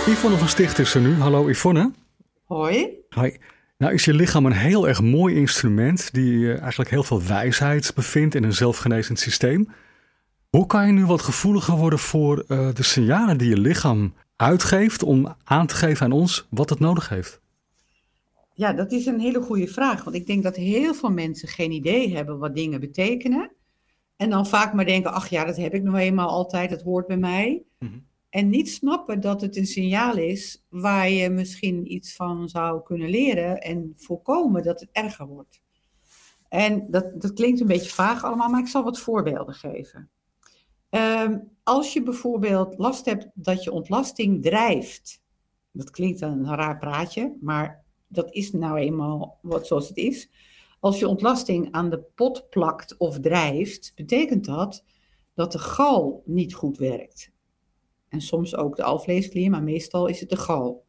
Yvonne van Sticht is er nu. Hallo Yvonne. Hoi. Hi. Nou is je lichaam een heel erg mooi instrument die eigenlijk heel veel wijsheid bevindt in een zelfgenezend systeem. Hoe kan je nu wat gevoeliger worden voor de signalen die je lichaam uitgeeft om aan te geven aan ons wat het nodig heeft? Ja, dat is een hele goede vraag. Want ik denk dat heel veel mensen geen idee hebben wat dingen betekenen. En dan vaak maar denken, ach ja, dat heb ik nou eenmaal altijd, dat hoort bij mij. Mhm. En niet snappen dat het een signaal is waar je misschien iets van zou kunnen leren en voorkomen dat het erger wordt. En dat klinkt een beetje vaag allemaal, maar ik zal wat voorbeelden geven. Als je bijvoorbeeld last hebt dat je ontlasting drijft. Dat klinkt een raar praatje, maar dat is nou eenmaal wat zoals het is. Als je ontlasting aan de pot plakt of drijft, betekent dat de gal niet goed werkt. En soms ook de alvleesklier, maar meestal is het de gal.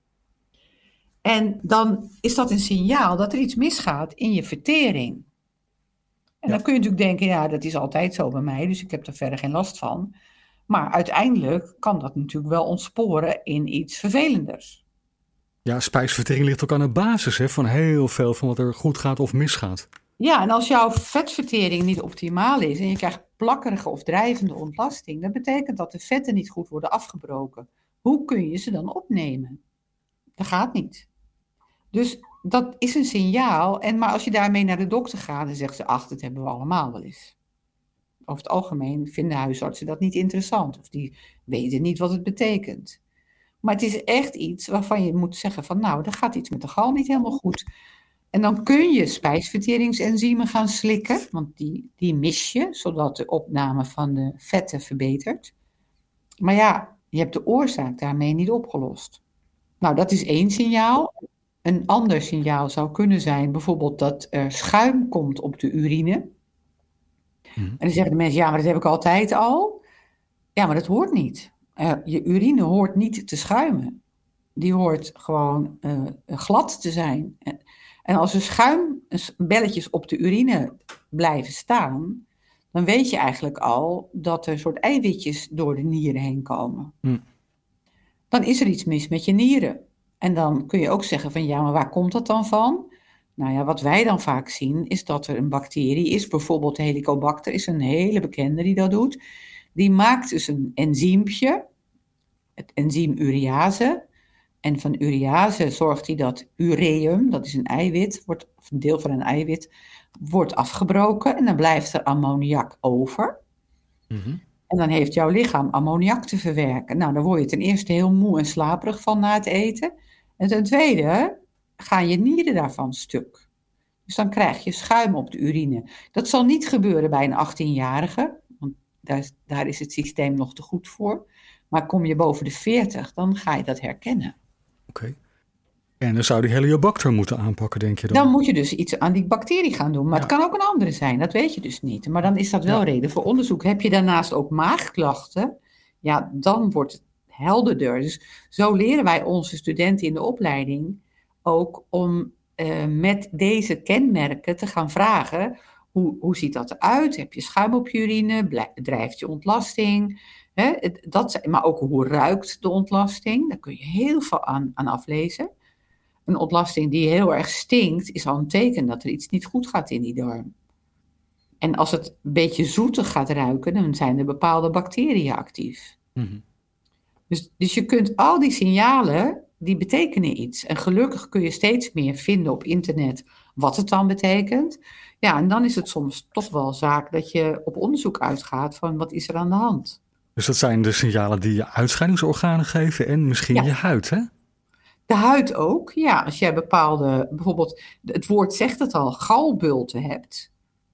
En dan is dat een signaal dat er iets misgaat in je vertering. En dan kun je natuurlijk denken, ja, dat is altijd zo bij mij, dus ik heb er verder geen last van. Maar uiteindelijk kan dat natuurlijk wel ontsporen in iets vervelenders. Ja, spijsvertering ligt ook aan de basis van heel veel van wat er goed gaat of misgaat. Ja, en als jouw vetvertering niet optimaal is en je krijgt plakkerige of drijvende ontlasting, dat betekent dat de vetten niet goed worden afgebroken. Hoe kun je ze dan opnemen? Dat gaat niet. Dus dat is een signaal. Maar als je daarmee naar de dokter gaat, dan zeggen ze, ach, dat hebben we allemaal wel eens. Over het algemeen vinden huisartsen dat niet interessant. Of die weten niet wat het betekent. Maar het is echt iets waarvan je moet zeggen van, nou, er gaat iets met de gal niet helemaal goed. En dan kun je spijsverteringsenzymen gaan slikken, want die mis je, zodat de opname van de vetten verbetert. Maar ja, je hebt de oorzaak daarmee niet opgelost. Nou, dat is één signaal. Een ander signaal zou kunnen zijn bijvoorbeeld dat er schuim komt op de urine. En dan zeggen de mensen, ja, maar dat heb ik altijd al. Ja, maar dat hoort niet. Je urine hoort niet te schuimen. Die hoort gewoon glad te zijn. En als er schuimbelletjes op de urine blijven staan, dan weet je eigenlijk al dat er een soort eiwitjes door de nieren heen komen. Dan is er iets mis met je nieren. En dan kun je ook zeggen van, ja, maar waar komt dat dan van? Nou ja, wat wij dan vaak zien is dat er een bacterie is, bijvoorbeeld Helicobacter is een hele bekende die dat doet. Die maakt dus een enzympje, het enzym urease. En van urease zorgt hij dat ureum, dat is een eiwit, of een deel van een eiwit, wordt afgebroken en dan blijft er ammoniak over. En dan heeft jouw lichaam ammoniak te verwerken. Nou, dan word je ten eerste heel moe en slaperig van na het eten. En ten tweede gaan je nieren daarvan stuk. Dus dan krijg je schuim op de urine. Dat zal niet gebeuren bij een 18-jarige, want daar is het systeem nog te goed voor. Maar kom je boven de 40, dan ga je dat herkennen. Oké. En dan zou die Heliobacter moeten aanpakken, denk je dan? Dan moet je dus iets aan die bacterie gaan doen. Maar het kan ook een andere zijn, dat weet je dus niet. Maar dan is dat wel reden voor onderzoek. Heb je daarnaast ook maagklachten? Ja, dan wordt het helderder. Dus zo leren wij onze studenten in de opleiding ook om met deze kenmerken te gaan vragen. Hoe ziet dat eruit? Heb je schuim op je urine? Drijft je ontlasting? Maar ook hoe ruikt de ontlasting? Daar kun je heel veel aan aflezen. Een ontlasting die heel erg stinkt, is al een teken dat er iets niet goed gaat in die darm. En als het een beetje zoetig gaat ruiken, dan zijn er bepaalde bacteriën actief. Dus je kunt al die signalen, die betekenen iets. En gelukkig kun je steeds meer vinden op internet wat het dan betekent. Ja, en dan is het soms toch wel zaak dat je op onderzoek uitgaat van wat is er aan de hand. Dus dat zijn de signalen die je uitscheidingsorganen geven en misschien je huid, hè? De huid ook, ja. Als jij bepaalde, bijvoorbeeld, het woord zegt het al, galbulten hebt,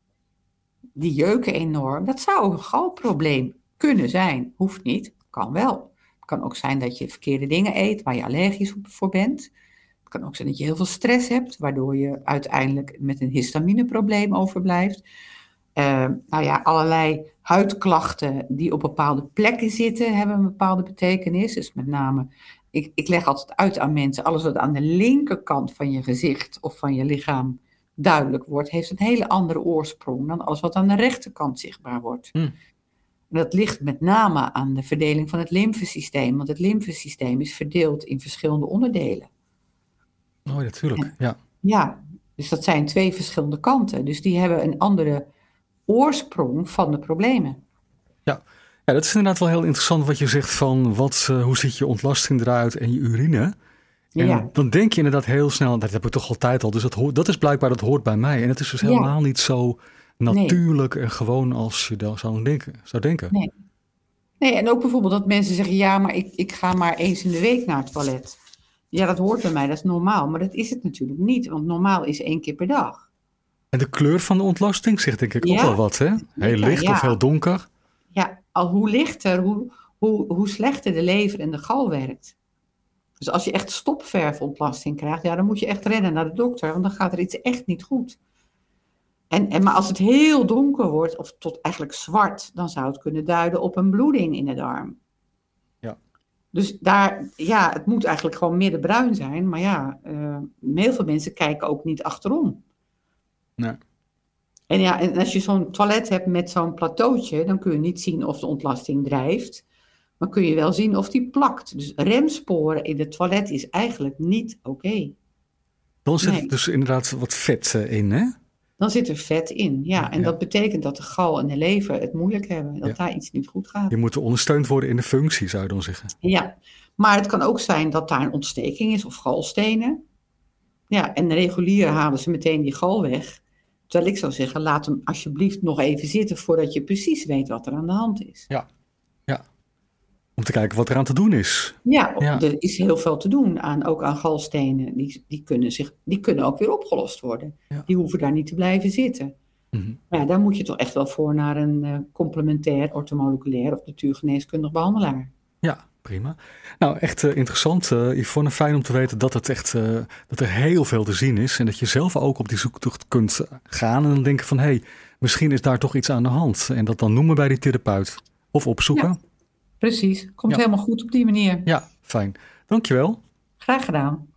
die jeuken enorm. Dat zou een galprobleem kunnen zijn. Hoeft niet, kan wel. Het kan ook zijn dat je verkeerde dingen eet, waar je allergisch voor bent. Het kan ook zijn dat je heel veel stress hebt, waardoor je uiteindelijk met een histamineprobleem overblijft. Nou ja, allerlei huidklachten die op bepaalde plekken zitten, hebben een bepaalde betekenis. Dus met name, ik leg altijd uit aan mensen, alles wat aan de linkerkant van je gezicht of van je lichaam duidelijk wordt, heeft een hele andere oorsprong dan alles wat aan de rechterkant zichtbaar wordt. En dat ligt met name aan de verdeling van het lymfesysteem. Want het lymfesysteem is verdeeld in verschillende onderdelen. Oh, natuurlijk. Ja. Ja, dus dat zijn 2 verschillende kanten. Dus die hebben een andere oorsprong van de problemen. Ja. Ja, dat is inderdaad wel heel interessant wat je zegt van hoe ziet je ontlasting eruit en je urine. En Ja. dan denk je inderdaad heel snel, dat heb ik toch altijd al. Dus dat is blijkbaar, dat hoort bij mij. En het is dus helemaal niet zo natuurlijk en gewoon als je dan zou denken. Nee. Nee, en ook bijvoorbeeld dat mensen zeggen, ja, maar ik ga maar eens in de week naar het toilet. Ja, dat hoort bij mij, dat is normaal. Maar dat is het natuurlijk niet, want normaal is 1 keer per dag. En de kleur van de ontlasting zegt denk ik ook wel wat, hè? Heel licht of heel donker. Ja, al hoe lichter, hoe slechter de lever en de gal werkt. Dus als je echt stopverfontlasting krijgt, ja, dan moet je echt rennen naar de dokter, want dan gaat er iets echt niet goed. Maar als het heel donker wordt, of tot eigenlijk zwart, dan zou het kunnen duiden op een bloeding in de darm. Ja. Dus het moet eigenlijk gewoon middenbruin zijn. Maar ja, heel veel mensen kijken ook niet achterom. Nee. En als je zo'n toilet hebt met zo'n plateautje, dan kun je niet zien of de ontlasting drijft. Maar kun je wel zien of die plakt. Dus remsporen in het toilet is eigenlijk niet oké. Dan zit er dus inderdaad wat vet in, hè? Dan zit er vet in, ja. En dat betekent dat de gal en de lever het moeilijk hebben. Dat daar iets niet goed gaat. Je moet ondersteund worden in de functie, zou je dan zeggen. Ja, maar het kan ook zijn dat daar een ontsteking is of galstenen. Ja, en regulier halen ze meteen die gal weg. Terwijl ik zou zeggen, laat hem alsjeblieft nog even zitten voordat je precies weet wat er aan de hand is. Ja. Om te kijken wat er aan te doen is. Ja, er is heel veel te doen ook aan galstenen. Die kunnen ook weer opgelost worden. Ja. Die hoeven daar niet te blijven zitten. Mm-hmm. Maar ja, daar moet je toch echt wel voor naar een complementair, orthomoleculair of natuurgeneeskundig behandelaar. Ja, prima. Nou, echt interessant, Yvonne. Fijn om te weten dat dat er heel veel te zien is. En dat je zelf ook op die zoektocht kunt gaan. En dan denken van, hé, misschien is daar toch iets aan de hand. En dat dan noemen bij die therapeut. Of opzoeken. Ja. Precies, komt helemaal goed op die manier. Ja, fijn. Dankjewel. Graag gedaan.